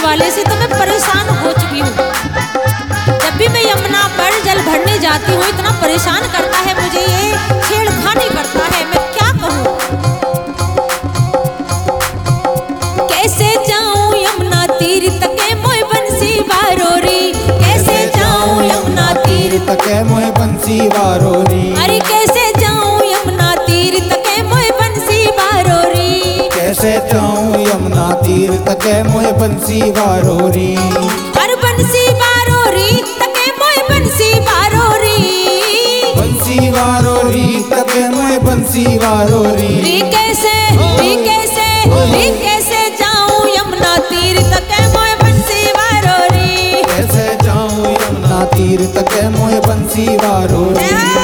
वाले से तो मैं परेशान हो चुकी हूँ। जब भी मैं यमुना पर जल भरने जाती हूँ इतना परेशान करता है मुझे, ये छेड़खानी करता है, मैं क्या कहूँ। कैसे जाऊँ यमुना तीर तके मोय बंसी बारोरी, कैसे जाऊँ यमुना तीर तके मोय बंसी बारोरी। अरे कैसे जाऊँ यमुना तीर तके मोय बंसी बारोरी, कैसे जाऊँ यमुना तीर तके मोय बंसी बारोरी। अरे बंसी बारोरी तके मोय बंसी बारोरी, बंसी बारोरी तके मोय बंसी बारोरी। कैसे जाऊँ यमुना तीर तके मोय बंसी बारोरी, कैसे जाऊँ यमुना तीर तके मोय बंसी बारोरी।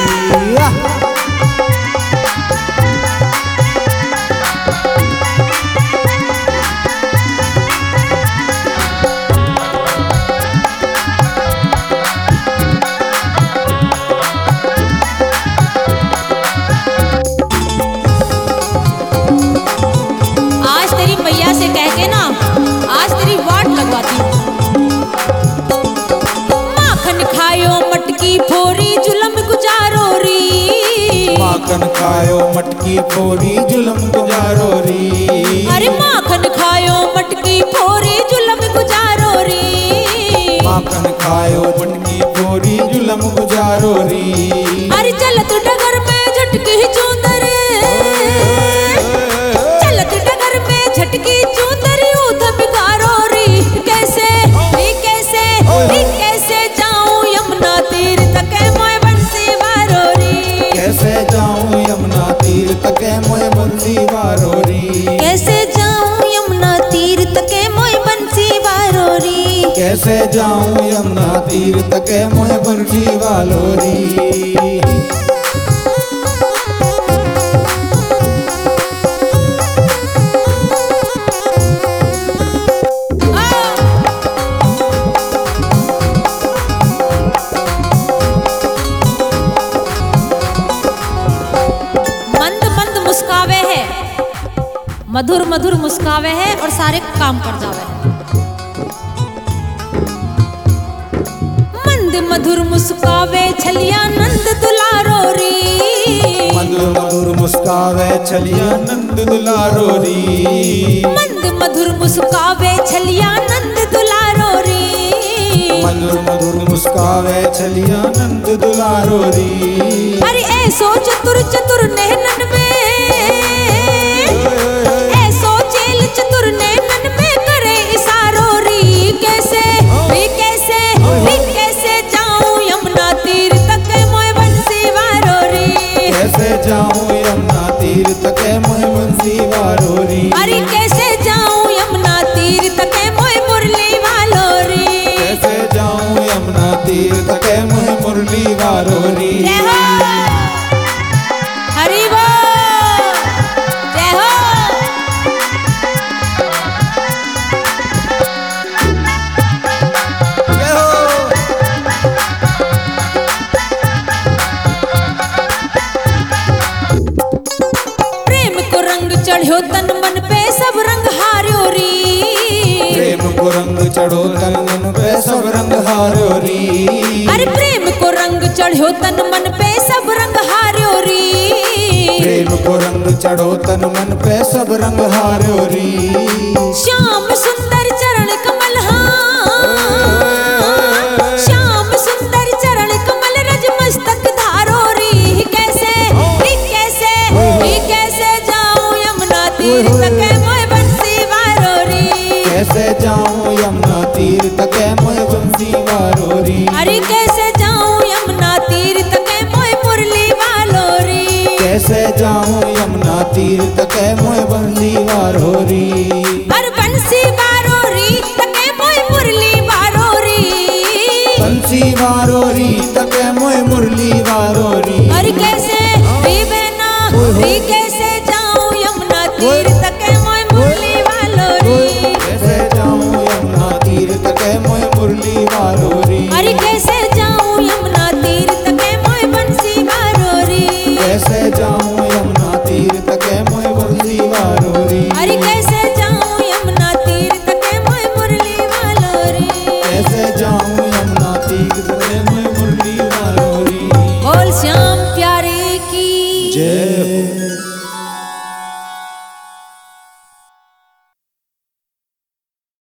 मैया से कह के ना आज तेरी वाट लगवाती हूँ। माखन खायो मटकी फोरी जुलम गुजारो री, माखन खायो मटकी फोरी जुलम गुजारो री। अरे माखन खायो मटकी फोरी जुलम गुजारो री, माखन खायो मटकी फोरी जुलम गुजारो री। अरे चलत डगर में झटकी चूंदर, चलत डगर में झटकी चूंदर ऊध बिगारो री। कैसे जाऊँ यमुना तीर तके मोय बंसी बारोरी, कैसे जाऊँ यमुना तीर तके मोय बंसी बारोरी। कैसे जाऊँ यमुना तीर तके मोय बंसी बारोरी, कैसे जाऊँ यमुना तीर तके मोय बंसी बारोरी। मधुर मधुर मुस्कावे है और सारे काम कर जावे है। मंद मधुर मुस्कावे छलिया नंद दुलारो री, मधुर मधुर मुस्कावे छलिया नंद दुलारो री। मंद मधुर मुस्कावे छलिया नंद दुलारो री, मधुर मधुर मुस्कावे छलिया नंद दुलारो री। अरे ऐसो चतुर चतुर नैनन में, चतुर नैनन में करे इशारो री। कैसे जाऊँ यमुना तीर तके मोय बंसी बारोरी, कैसे जाऊँ यमुना तीर तके मोय बंसी बारोरी। अरे कैसे जाऊँ यमुना तीर तके मोय मुरली वालोरी, कैसे जाऊँ यमुना तीर तके मोय मुरली वालोरी। जय हो हरि बोल, जय हो। चढ़ो तन मन पे सब रंग हार्यो री, प्रेम को रंग चढ़ो तन मन पे सब रंग हार्यो री। अरे प्रेम को रंग चढ़ो तन मन पे सब रंग हार्यो री, प्रेम को रंग चढ़ो तन मन पे सब रंग हार्यो री। श्याम सुंदर चरण कमल, श्याम सुंदर चरण कमल रज मस्तक धारो री। कैसे जाऊँ यमुना तीर तके मोय बंसी बारोरी, कैसे जाऊँ यमुना तीर तके मोय बंसी बारोरी। अरे कैसे जाऊँ यमुना तीर तके मोय मुरली वालोरी, कैसे जाऊँ यमुना तीर तके मोय बंसी बारोरी।